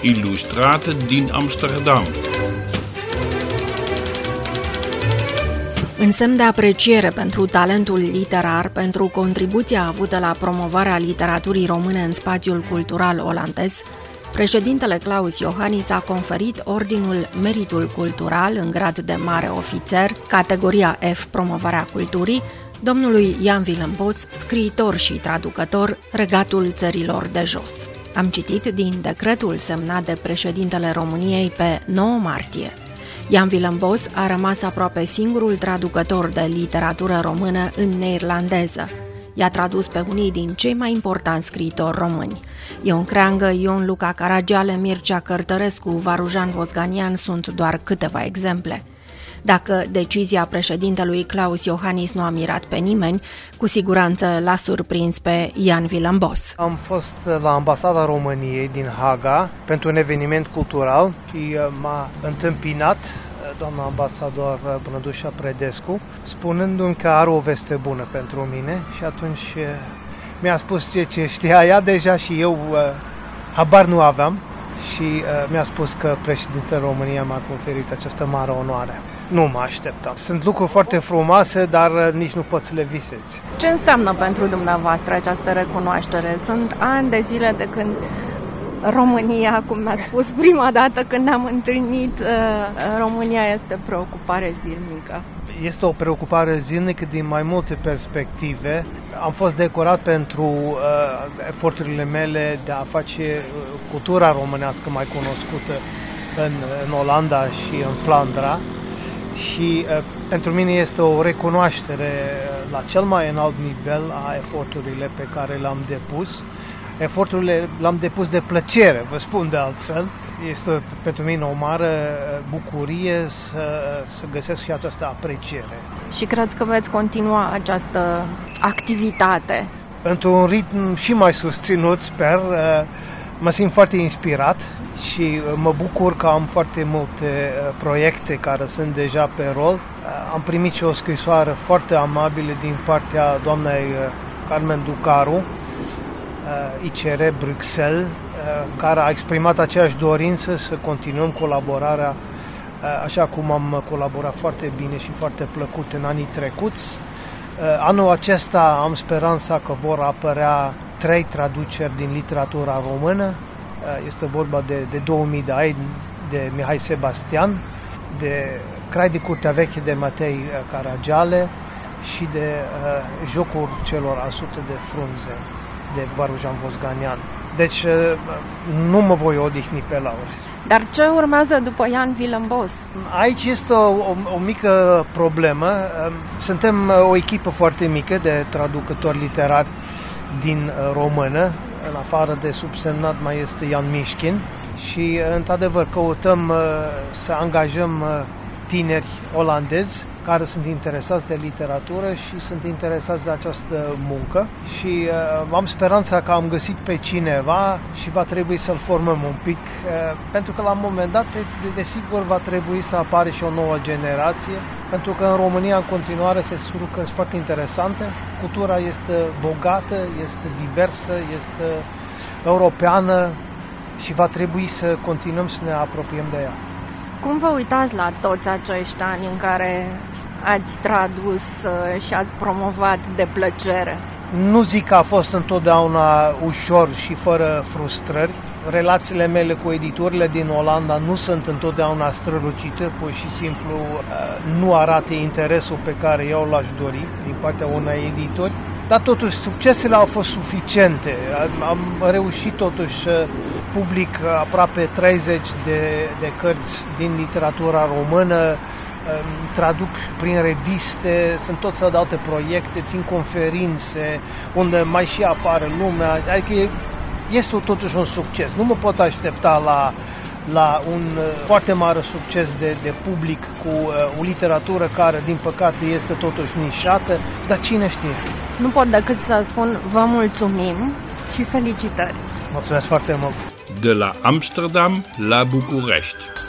ilustrat din Amsterdam. În semn de apreciere pentru talentul literar, pentru contribuția avută la promovarea literaturii române în spațiul cultural olandez, președintele Klaus Iohannis a conferit Ordinul Meritul Cultural în grad de mare ofițer, categoria F, promovarea culturii, domnului Jan Willem Bos, scriitor și traducător, Regatul Țărilor de Jos. Am citit din decretul semnat de președintele României pe 9 martie. Jan Willem Bos a rămas aproape singurul traducător de literatură română în neerlandeză. I-a tradus pe unii din cei mai importanți scriitori români. Ion Creangă, Ion Luca Caragiale, Mircea Cărtărescu, Varujan Vosganian sunt doar câteva exemple. Dacă decizia președintelui Klaus Iohannis nu a mirat pe nimeni, cu siguranță l-a surprins pe Jan Willem Bos. Am fost la Ambasada României din Haga pentru un eveniment cultural și m-a întâmpinat doamna ambasador Brândușa Predescu, spunându-mi că are o veste bună pentru mine și atunci mi-a spus ce știa ea deja și eu habar nu aveam și mi-a spus că președintele României m-a conferit această mare onoare. Nu mă așteptam. Sunt lucruri foarte frumoase, dar nici nu poți să le visezi. Ce înseamnă pentru dumneavoastră această recunoaștere? Sunt ani de zile de când România, cum mi-ați spus prima dată când ne-am întâlnit, România este preocupare zilnică. Este o preocupare zilnică din mai multe perspective. Am fost decorat pentru eforturile mele de a face cultura românească mai cunoscută în Olanda și în Flandra. Și pentru mine este o recunoaștere la cel mai înalt nivel a eforturile pe care le-am depus. Eforturile le-am depus de plăcere, vă spun de altfel. Este pentru mine o mare bucurie să găsesc și această apreciere. Și cred că veți continua această activitate. Într-un ritm și mai susținut, sper. Mă simt foarte inspirat și mă bucur că am foarte multe proiecte care sunt deja pe rol. Am primit și o scrisoare foarte amabilă din partea doamnei Carmen Ducaru, ICR Bruxelles, care a exprimat aceeași dorință să continuăm colaborarea așa cum am colaborat foarte bine și foarte plăcut în anii trecuți. Anul acesta am speranța că vor apărea 3 traduceri din literatura română. Este vorba de 2000 de ani de Mihai Sebastian, de Crai de Curtea Veche de Matei Caragiale și de Jocul celor asute de frunze de Varujan Vosganian. Deci nu mă voi odihni pe lauri. Dar ce urmează după Jan Willem Bos? Aici este o mică problemă. Suntem o echipă foarte mică de traducători literari din română. În afară de subsemnat mai este Jan Mișkin și într-adevăr căutăm să angajăm tineri olandezi care sunt interesați de literatură și sunt interesați de această muncă și am speranța că am găsit pe cineva și va trebui să-l formăm un pic, pentru că la un moment dat, desigur, va trebui să apare și o nouă generație, pentru că în România în continuare se sunt lucruri foarte interesante, cultura este bogată, este diversă, este europeană și va trebui să continuăm să ne apropiem de ea. Cum vă uitați la toți acești ani în care ați tradus și ați promovat de plăcere? Nu zic că a fost întotdeauna ușor și fără frustrări. Relațiile mele cu editurile din Olanda nu sunt întotdeauna strălucite, pur și simplu nu arată interesul pe care eu l-aș dori din partea unei editori. Dar totuși succesele au fost suficiente. Am reușit totuși să public aproape 30 de cărți din literatura română, traduc prin reviste, sunt tot felul de alte proiecte, țin conferințe unde mai și apare lumea, adică este totuși un succes. Nu mă pot aștepta la un foarte mare succes de public cu o literatură care, din păcate, este totuși nișată, dar cine știe? Nu pot decât să spun vă mulțumim și felicitări! Mulțumesc foarte mult! De la Amsterdam la București.